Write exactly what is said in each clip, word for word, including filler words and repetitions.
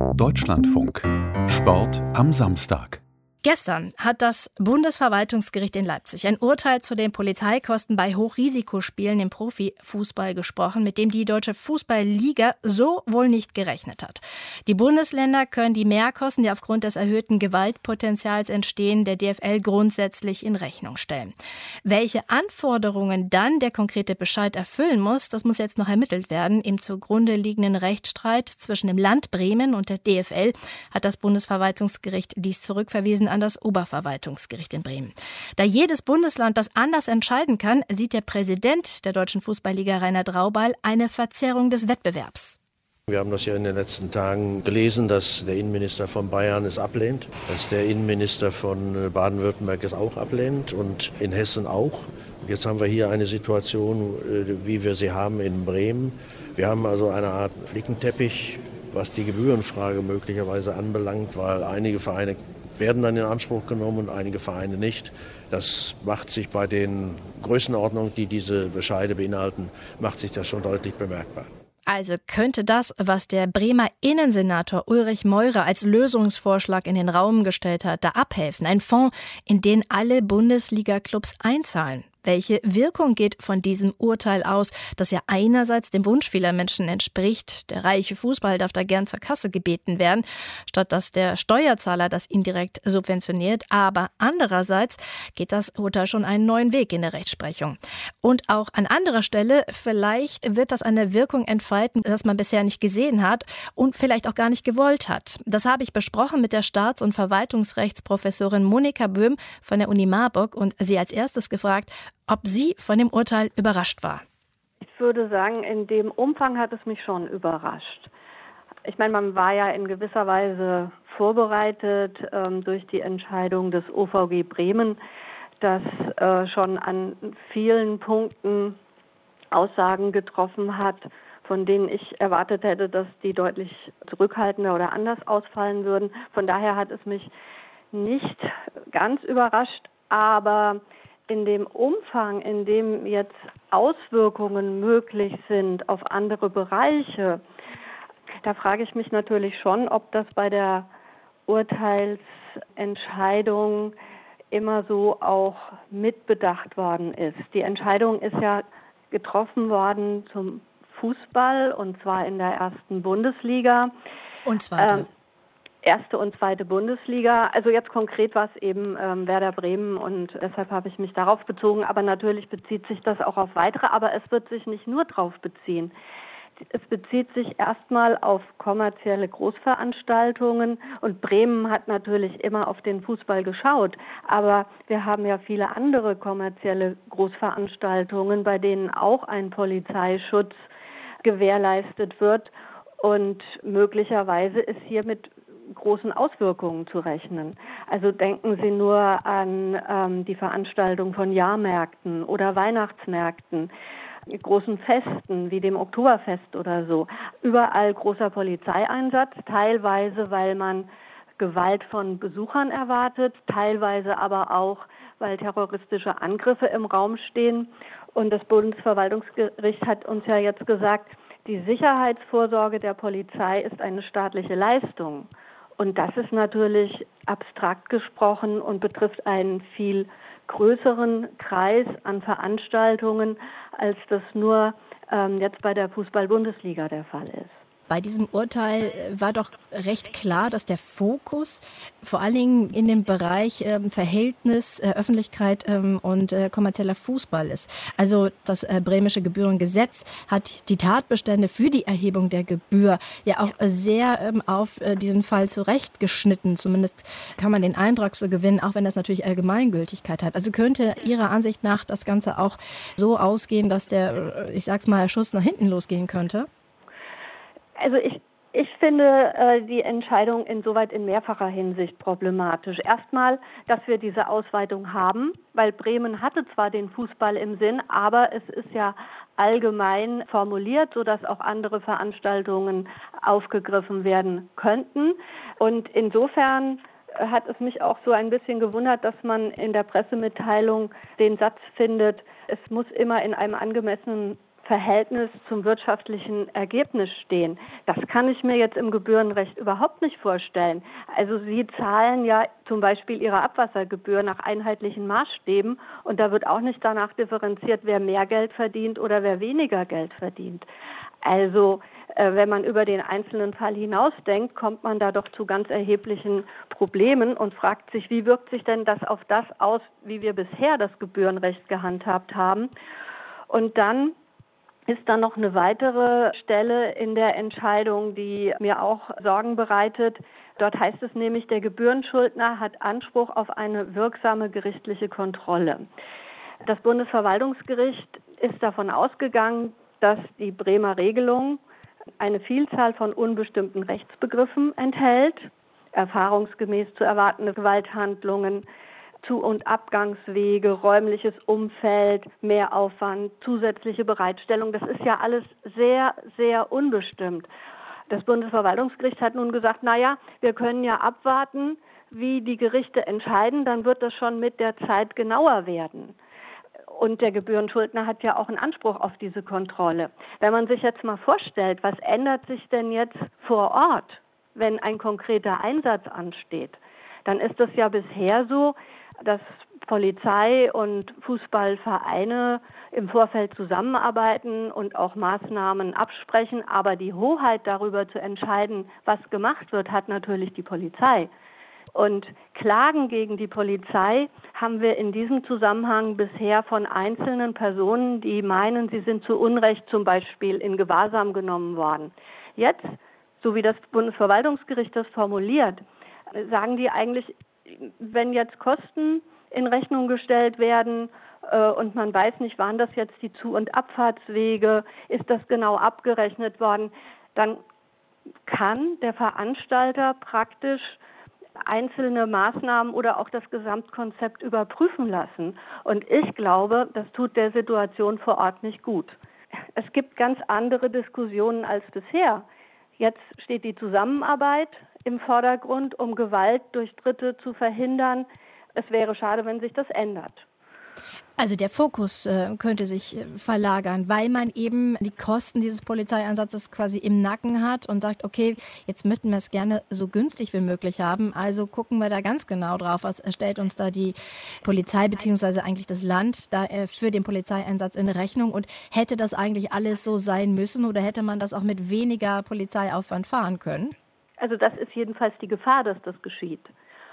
Deutschlandfunk. Sport am Samstag. Gestern hat das Bundesverwaltungsgericht in Leipzig ein Urteil zu den Polizeikosten bei Hochrisikospielen im Profifußball gesprochen, mit dem die Deutsche Fußballliga so wohl nicht gerechnet hat. Die Bundesländer können die Mehrkosten, die aufgrund des erhöhten Gewaltpotenzials entstehen, der D F L grundsätzlich in Rechnung stellen. Welche Anforderungen dann der konkrete Bescheid erfüllen muss, das muss jetzt noch ermittelt werden. Im zugrunde liegenden Rechtsstreit zwischen dem Land Bremen und der D F L hat das Bundesverwaltungsgericht dies zurückverwiesen an das Oberverwaltungsgericht in Bremen. Da jedes Bundesland das anders entscheiden kann, sieht der Präsident der Deutschen Fußballliga, Reinhard Raubal, eine Verzerrung des Wettbewerbs. Wir haben das ja in den letzten Tagen gelesen, dass der Innenminister von Bayern es ablehnt, dass der Innenminister von Baden-Württemberg es auch ablehnt und in Hessen auch. Jetzt haben wir hier eine Situation, wie wir sie haben in Bremen. Wir haben also eine Art Flickenteppich, was die Gebührenfrage möglicherweise anbelangt, weil einige Vereine werden dann in Anspruch genommen und einige Vereine nicht. Das macht sich bei den Größenordnungen, die diese Bescheide beinhalten, macht sich das schon deutlich bemerkbar. Also könnte das, was der Bremer Innensenator Ulrich Meurer als Lösungsvorschlag in den Raum gestellt hat, da abhelfen? Ein Fonds, in den alle Bundesliga-Clubs einzahlen. Welche Wirkung geht von diesem Urteil aus, das ja einerseits dem Wunsch vieler Menschen entspricht, der reiche Fußball darf da gern zur Kasse gebeten werden, statt dass der Steuerzahler das indirekt subventioniert, aber andererseits geht das Urteil schon einen neuen Weg in der Rechtsprechung. Und auch an anderer Stelle, vielleicht wird das eine Wirkung entfalten, das man bisher nicht gesehen hat und vielleicht auch gar nicht gewollt hat. Das habe ich besprochen mit der Staats- und Verwaltungsrechtsprofessorin Monika Böhm von der Uni Marburg und sie als erstes gefragt, ob sie von dem Urteil überrascht war. Ich würde sagen, in dem Umfang hat es mich schon überrascht. Ich meine, man war ja in gewisser Weise vorbereitet ähm, durch die Entscheidung des O V G Bremen, das äh, schon an vielen Punkten Aussagen getroffen hat, von denen ich erwartet hätte, dass die deutlich zurückhaltender oder anders ausfallen würden. Von daher hat es mich nicht ganz überrascht, aber in dem Umfang, in dem jetzt Auswirkungen möglich sind auf andere Bereiche, da frage ich mich natürlich schon, ob das bei der Urteilsentscheidung immer so auch mitbedacht worden ist. Die Entscheidung ist ja getroffen worden zum Fußball und zwar in der ersten Bundesliga. Und zweite. Ähm, Erste und zweite Bundesliga. Also jetzt konkret war es eben ähm, Werder Bremen und deshalb habe ich mich darauf bezogen. Aber natürlich bezieht sich das auch auf weitere. Aber es wird sich nicht nur darauf beziehen. Es bezieht sich erstmal auf kommerzielle Großveranstaltungen und Bremen hat natürlich immer auf den Fußball geschaut. Aber wir haben ja viele andere kommerzielle Großveranstaltungen, bei denen auch ein Polizeischutz gewährleistet wird. Und möglicherweise ist hier mit großen Auswirkungen zu rechnen. Also denken Sie nur an ähm, die Veranstaltung von Jahrmärkten oder Weihnachtsmärkten, großen Festen wie dem Oktoberfest oder so. Überall großer Polizeieinsatz, teilweise weil man Gewalt von Besuchern erwartet, teilweise aber auch, weil terroristische Angriffe im Raum stehen. Und das Bundesverwaltungsgericht hat uns ja jetzt gesagt, die Sicherheitsvorsorge der Polizei ist eine staatliche Leistung. Und das ist natürlich abstrakt gesprochen und betrifft einen viel größeren Kreis an Veranstaltungen, als das nur ähm, jetzt bei der Fußball-Bundesliga der Fall ist. Bei diesem Urteil war doch recht klar, dass der Fokus vor allen Dingen in dem Bereich ähm, Verhältnis, äh, Öffentlichkeit ähm, und äh, kommerzieller Fußball ist. Also das äh, bremische Gebührengesetz hat die Tatbestände für die Erhebung der Gebühr ja auch sehr ähm, auf äh, diesen Fall zurechtgeschnitten. Zumindest kann man den Eindruck so gewinnen, auch wenn das natürlich Allgemeingültigkeit hat. Also könnte Ihrer Ansicht nach das Ganze auch so ausgehen, dass der, ich sag's mal, Schuss nach hinten losgehen könnte? Also ich, ich finde äh, die Entscheidung insoweit in mehrfacher Hinsicht problematisch. Erstmal, dass wir diese Ausweitung haben, weil Bremen hatte zwar den Fußball im Sinn, aber es ist ja allgemein formuliert, sodass auch andere Veranstaltungen aufgegriffen werden könnten. Und insofern hat es mich auch so ein bisschen gewundert, dass man in der Pressemitteilung den Satz findet, es muss immer in einem angemessenen Verhältnis zum wirtschaftlichen Ergebnis stehen. Das kann ich mir jetzt im Gebührenrecht überhaupt nicht vorstellen. Also Sie zahlen ja zum Beispiel Ihre Abwassergebühr nach einheitlichen Maßstäben und da wird auch nicht danach differenziert, wer mehr Geld verdient oder wer weniger Geld verdient. Also äh, wenn man über den einzelnen Fall hinausdenkt, kommt man da doch zu ganz erheblichen Problemen und fragt sich, wie wirkt sich denn das auf das aus, wie wir bisher das Gebührenrecht gehandhabt haben. Und dann ist dann noch eine weitere Stelle in der Entscheidung, die mir auch Sorgen bereitet. Dort heißt es nämlich, der Gebührenschuldner hat Anspruch auf eine wirksame gerichtliche Kontrolle. Das Bundesverwaltungsgericht ist davon ausgegangen, dass die Bremer Regelung eine Vielzahl von unbestimmten Rechtsbegriffen enthält, erfahrungsgemäß zu erwartende Gewalthandlungen, Zu- und Abgangswege, räumliches Umfeld, Mehraufwand, zusätzliche Bereitstellung. Das ist ja alles sehr, sehr unbestimmt. Das Bundesverwaltungsgericht hat nun gesagt, naja, wir können ja abwarten, wie die Gerichte entscheiden, dann wird das schon mit der Zeit genauer werden. Und der Gebührenschuldner hat ja auch einen Anspruch auf diese Kontrolle. Wenn man sich jetzt mal vorstellt, was ändert sich denn jetzt vor Ort, wenn ein konkreter Einsatz ansteht, dann ist es ja bisher so, dass Polizei und Fußballvereine im Vorfeld zusammenarbeiten und auch Maßnahmen absprechen. Aber die Hoheit darüber zu entscheiden, was gemacht wird, hat natürlich die Polizei. Und Klagen gegen die Polizei haben wir in diesem Zusammenhang bisher von einzelnen Personen, die meinen, sie sind zu Unrecht zum Beispiel in Gewahrsam genommen worden. Jetzt, so wie das Bundesverwaltungsgericht das formuliert, sagen die eigentlich, wenn jetzt Kosten in Rechnung gestellt werden äh, und man weiß nicht, waren das jetzt die Zu- und Abfahrtswege, ist das genau abgerechnet worden, dann kann der Veranstalter praktisch einzelne Maßnahmen oder auch das Gesamtkonzept überprüfen lassen. Und ich glaube, das tut der Situation vor Ort nicht gut. Es gibt ganz andere Diskussionen als bisher. Jetzt steht die Zusammenarbeit im Vordergrund, um Gewalt durch Dritte zu verhindern. Es wäre schade, wenn sich das ändert. Also der Fokus äh, könnte sich äh, verlagern, weil man eben die Kosten dieses Polizeieinsatzes quasi im Nacken hat und sagt, okay, jetzt möchten wir es gerne so günstig wie möglich haben. Also gucken wir da ganz genau drauf, was stellt uns da die Polizei bzw. eigentlich das Land da äh, für den Polizeieinsatz in Rechnung und hätte das eigentlich alles so sein müssen oder hätte man das auch mit weniger Polizeiaufwand fahren können? Also das ist jedenfalls die Gefahr, dass das geschieht.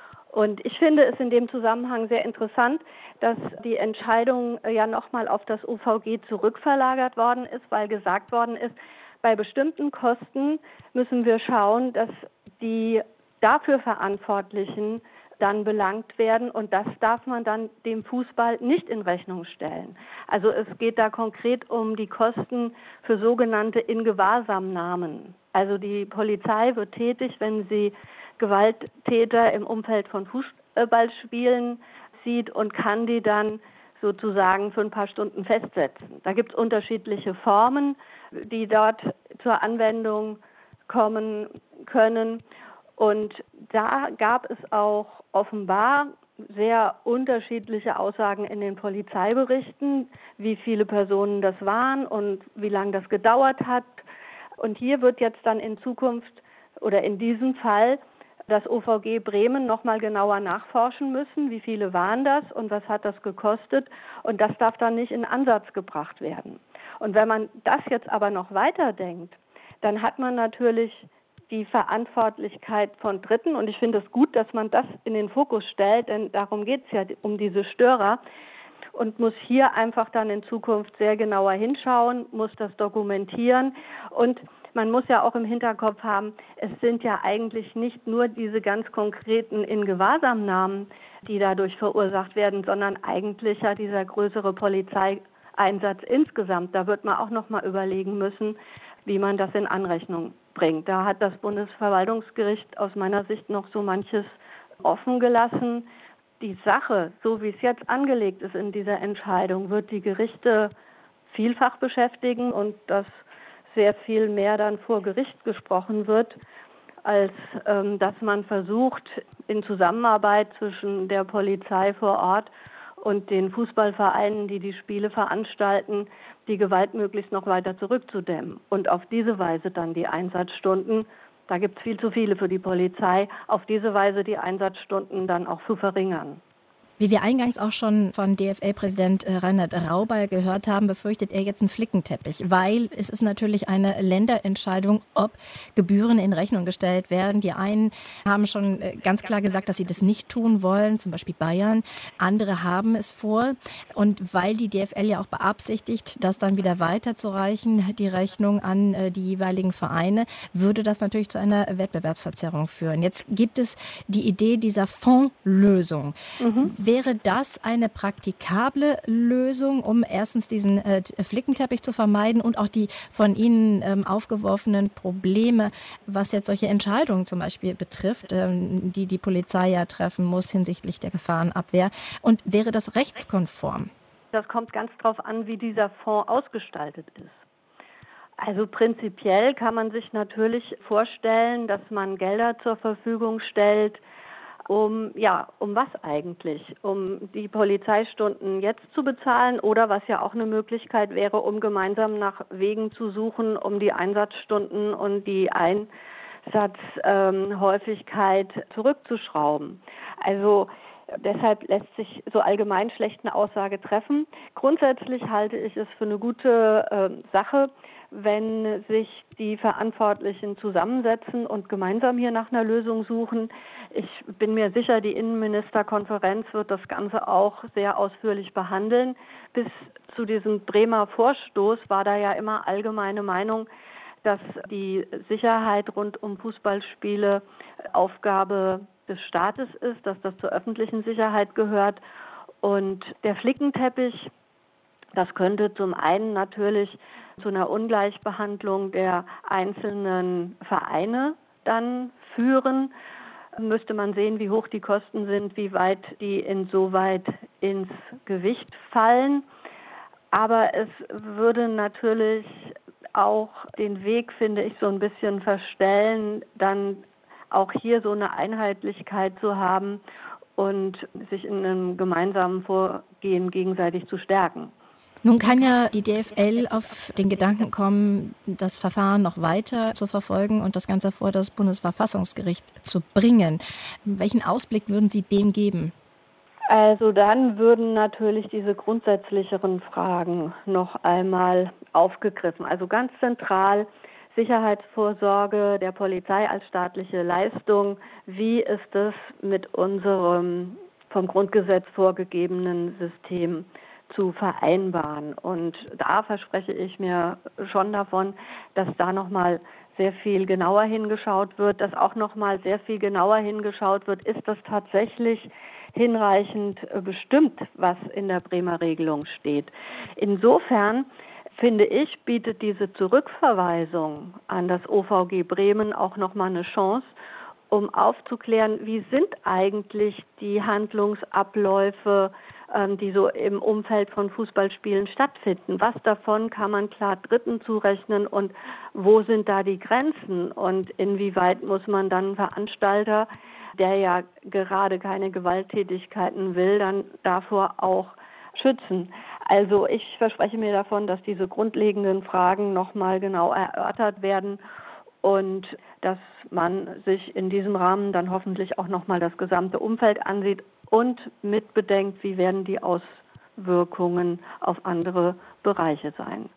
Und ich finde es in dem Zusammenhang sehr interessant, dass die Entscheidung ja nochmal auf das O V G zurückverlagert worden ist, weil gesagt worden ist, bei bestimmten Kosten müssen wir schauen, dass die dafür Verantwortlichen dann belangt werden und das darf man dann dem Fußball nicht in Rechnung stellen. Also es geht da konkret um die Kosten für sogenannte Ingewahrsamnahmen. Also die Polizei wird tätig, wenn sie Gewalttäter im Umfeld von Fußballspielen sieht und kann die dann sozusagen für ein paar Stunden festsetzen. Da gibt es unterschiedliche Formen, die dort zur Anwendung kommen können. Und da gab es auch offenbar sehr unterschiedliche Aussagen in den Polizeiberichten, wie viele Personen das waren und wie lange das gedauert hat. Und hier wird jetzt dann in Zukunft oder in diesem Fall das O V G Bremen noch mal genauer nachforschen müssen, wie viele waren das und was hat das gekostet. Und das darf dann nicht in Ansatz gebracht werden. Und wenn man das jetzt aber noch weiterdenkt, dann hat man natürlich die Verantwortlichkeit von Dritten. Und ich finde es gut, dass man das in den Fokus stellt, denn darum geht es ja, um diese Störer. Und muss hier einfach dann in Zukunft sehr genauer hinschauen, muss das dokumentieren. Und man muss ja auch im Hinterkopf haben, es sind ja eigentlich nicht nur diese ganz konkreten Ingewahrsamnahmen, die dadurch verursacht werden, sondern eigentlich ja dieser größere Polizeieinsatz insgesamt. Da wird man auch noch mal überlegen müssen, wie man das in Anrechnung bringt. Da hat das Bundesverwaltungsgericht aus meiner Sicht noch so manches offen gelassen. Die Sache, so wie es jetzt angelegt ist in dieser Entscheidung, wird die Gerichte vielfach beschäftigen und das sehr viel mehr dann vor Gericht gesprochen wird, als ähm, dass man versucht, in Zusammenarbeit zwischen der Polizei vor Ort und den Fußballvereinen, die die Spiele veranstalten, die Gewalt möglichst noch weiter zurückzudämmen und auf diese Weise dann die Einsatzstunden, da gibt es viel zu viele für die Polizei, auf diese Weise die Einsatzstunden dann auch zu verringern. Wie wir eingangs auch schon von D F L-Präsident Reinhard Raubal gehört haben, befürchtet er jetzt einen Flickenteppich, weil es ist natürlich eine Länderentscheidung, ob Gebühren in Rechnung gestellt werden. Die einen haben schon ganz klar gesagt, dass sie das nicht tun wollen, zum Beispiel Bayern. Andere haben es vor. Und weil die D F L ja auch beabsichtigt, das dann wieder weiterzureichen, die Rechnung an die jeweiligen Vereine, würde das natürlich zu einer Wettbewerbsverzerrung führen. Jetzt gibt es die Idee dieser Fondslösung. Mhm. Wäre das eine praktikable Lösung, um erstens diesen äh, Flickenteppich zu vermeiden und auch die von Ihnen ähm, aufgeworfenen Probleme, was jetzt solche Entscheidungen zum Beispiel betrifft, ähm, die die Polizei ja treffen muss hinsichtlich der Gefahrenabwehr? Und wäre das rechtskonform? Das kommt ganz drauf an, wie dieser Fonds ausgestaltet ist. Also prinzipiell kann man sich natürlich vorstellen, dass man Gelder zur Verfügung stellt, Um, ja, um was eigentlich? Um die Polizeistunden jetzt zu bezahlen oder was ja auch eine Möglichkeit wäre, um gemeinsam nach Wegen zu suchen, um die Einsatzstunden und die Einsatzhäufigkeit ähm, zurückzuschrauben. Also deshalb lässt sich so allgemein schlecht eine Aussage treffen. Grundsätzlich halte ich es für eine gute äh, Sache, wenn sich die Verantwortlichen zusammensetzen und gemeinsam hier nach einer Lösung suchen. Ich bin mir sicher, die Innenministerkonferenz wird das Ganze auch sehr ausführlich behandeln. Bis zu diesem Bremer Vorstoß war da ja immer allgemeine Meinung, dass die Sicherheit rund um Fußballspiele Aufgabe des Staates ist, dass das zur öffentlichen Sicherheit gehört. Und der Flickenteppich, das könnte zum einen natürlich zu einer Ungleichbehandlung der einzelnen Vereine dann führen. Müsste man sehen, wie hoch die Kosten sind, wie weit die insoweit ins Gewicht fallen. Aber es würde natürlich auch den Weg, finde ich, so ein bisschen verstellen, dann auch hier so eine Einheitlichkeit zu haben und sich in einem gemeinsamen Vorgehen gegenseitig zu stärken. Nun kann ja die D F L auf den Gedanken kommen, das Verfahren noch weiter zu verfolgen und das Ganze vor das Bundesverfassungsgericht zu bringen. Welchen Ausblick würden Sie dem geben? Also dann würden natürlich diese grundsätzlicheren Fragen noch einmal aufgegriffen. Also ganz zentral Sicherheitsvorsorge der Polizei als staatliche Leistung. Wie ist es mit unserem vom Grundgesetz vorgegebenen System zu vereinbaren? Und da verspreche ich mir schon davon, dass da nochmal sehr viel genauer hingeschaut wird, dass auch nochmal sehr viel genauer hingeschaut wird, ist das tatsächlich hinreichend bestimmt, was in der Bremer Regelung steht. Insofern finde ich, bietet diese Zurückverweisung an das O V G Bremen auch nochmal eine Chance, um aufzuklären, wie sind eigentlich die Handlungsabläufe, ähm, die so im Umfeld von Fußballspielen stattfinden. Was davon kann man klar Dritten zurechnen und wo sind da die Grenzen und inwieweit muss man dann Veranstalter, der ja gerade keine Gewalttätigkeiten will, dann davor auch schützen. Also ich verspreche mir davon, dass diese grundlegenden Fragen nochmal genau erörtert werden und dass man sich in diesem Rahmen dann hoffentlich auch nochmal das gesamte Umfeld ansieht und mitbedenkt, wie werden die Auswirkungen auf andere Bereiche sein.